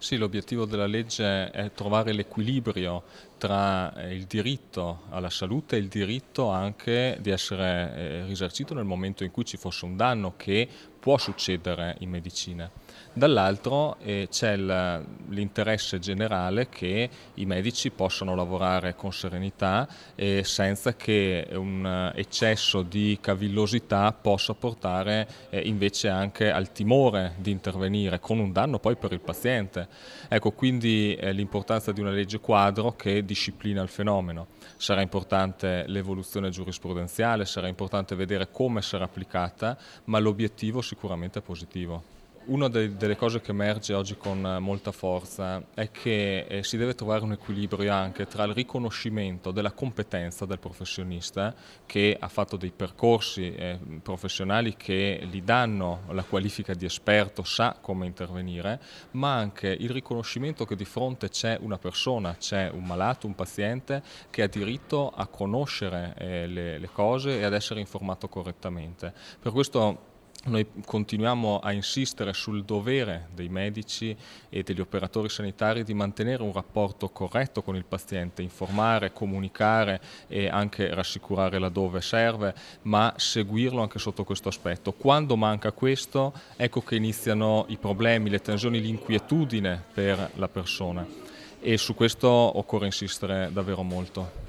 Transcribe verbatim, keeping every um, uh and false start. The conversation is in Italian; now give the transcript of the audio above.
Sì, l'obiettivo della legge è trovare l'equilibrio tra eh, il diritto alla salute e il diritto anche di essere eh, risarcito nel momento in cui ci fosse un danno che può succedere in medicina. Dall'altro eh, c'è il- l'interesse generale che i medici possano lavorare con serenità e senza che un eh, eccesso di cavillosità possa portare eh, invece anche al timore di intervenire con un danno poi per il paziente. Ecco, quindi eh, l'importanza di una legge quadro che disciplina il fenomeno. Sarà importante l'evoluzione giurisprudenziale, sarà importante vedere come sarà applicata, ma l'obiettivo sicuramente è positivo. Una de- delle cose che emerge oggi con eh, molta forza è che eh, si deve trovare un equilibrio anche tra il riconoscimento della competenza del professionista che ha fatto dei percorsi eh, professionali che gli danno la qualifica di esperto, sa come intervenire, ma anche il riconoscimento che di fronte c'è una persona, c'è un malato, un paziente che ha diritto a conoscere eh, le, le cose e ad essere informato correttamente. Per questo noi continuiamo a insistere sul dovere dei medici e degli operatori sanitari di mantenere un rapporto corretto con il paziente, informare, comunicare e anche rassicurare laddove serve, ma seguirlo anche sotto questo aspetto. Quando manca questo, ecco che iniziano i problemi, le tensioni, l'inquietudine per la persona e su questo occorre insistere davvero molto.